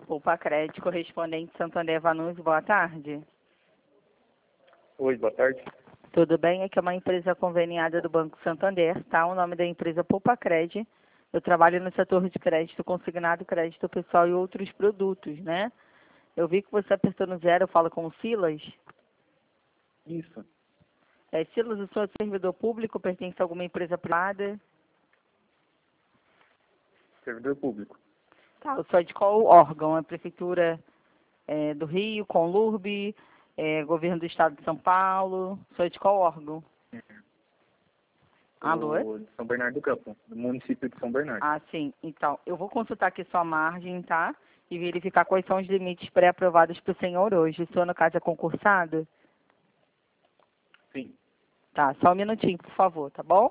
Poupa Crédito, correspondente Santander Vanucci, boa tarde. Oi, boa tarde. Tudo bem? Aqui é uma empresa conveniada do Banco Santander, tá? O nome da empresa é Poupa Crédito. Eu trabalho no setor de crédito consignado, crédito pessoal e outros produtos, né? Eu vi que você apertou no 0, eu falo com o Silas. Isso, Silas, o senhor é servidor público, pertence a alguma empresa privada? servidor público. Tá, o senhor é de qual órgão? É Prefeitura do Rio, Conlurb, Governo do Estado de São Paulo? O senhor é de qual órgão? Alô? De São Bernardo do Campo, do município de São Bernardo. Ah, sim. Então, eu vou consultar aqui sua margem, tá? E verificar quais são os limites pré-aprovados para o senhor hoje. O senhor, no caso, é concursado? Sim. Tá, só um minutinho, por favor, tá bom?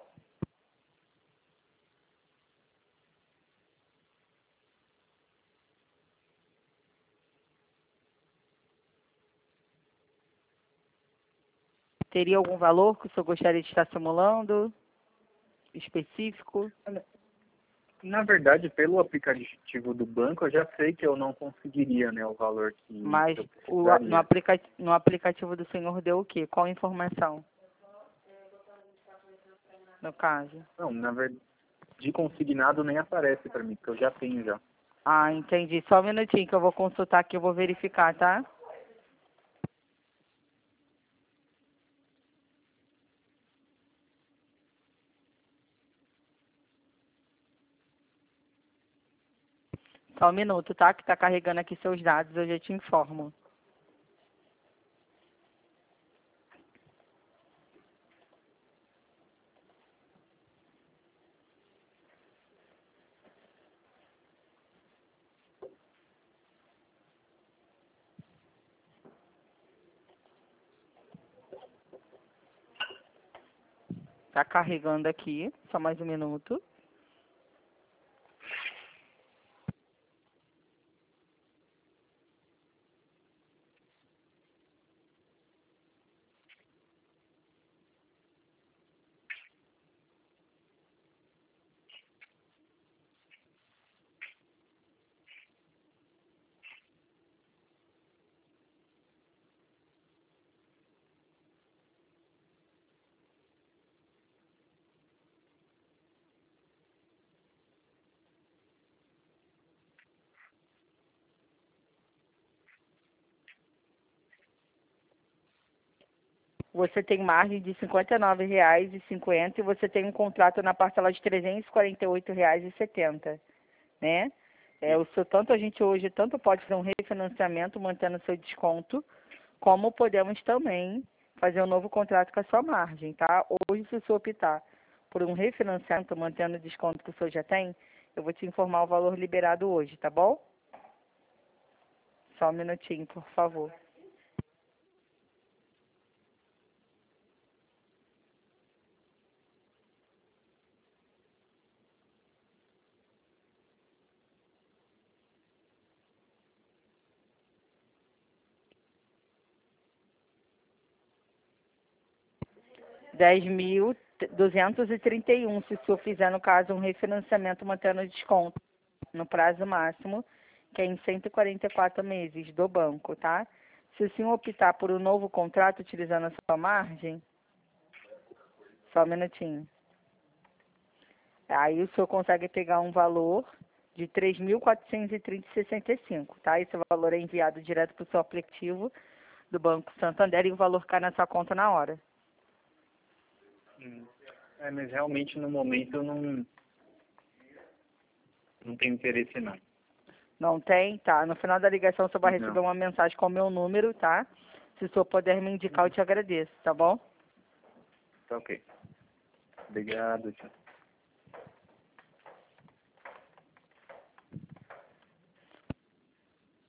Teria algum valor que o senhor gostaria de estar simulando? Específico? Na verdade, pelo aplicativo do banco, eu já sei que eu não conseguiria, né, o valor que Mas eu no precisaria. no aplicativo do senhor deu o quê? Qual informação, no caso? Não, na verdade, de consignado nem aparece para mim, porque eu já tenho já. Ah, entendi. Só um minutinho que eu vou consultar aqui, eu vou verificar, tá? Só um minuto, tá? Que tá carregando aqui seus dados, eu já te informo. Tá carregando aqui, só mais um minuto. Você tem margem de R$ 59,50 e você tem um contrato na parcela de R$ 348,70, né? O seu, tanto a gente hoje tanto pode fazer um refinanciamento mantendo o seu desconto, como podemos também fazer um novo contrato com a sua margem, tá? Hoje, se o senhor optar por um refinanciamento mantendo o desconto que o senhor já tem, eu vou te informar o valor liberado hoje, tá bom? Só um minutinho, por favor. R$ 10.231, se o senhor fizer, no caso, um refinanciamento mantendo o desconto no prazo máximo, que é em 144 meses do banco, tá? Se o senhor optar por um novo contrato utilizando a sua margem, só um minutinho. Aí o senhor consegue pegar um valor de R$ 3.430,65, tá? Esse valor é enviado direto para o seu aplicativo do Banco Santander e o valor cai na sua conta na hora. Mas realmente no momento eu não tenho interesse não. Não tem? Tá. No final da ligação, o senhor vai Não. receber uma mensagem com o meu número, tá? Se o senhor puder me indicar, eu te agradeço, tá bom? Tá ok. Obrigado, tchau.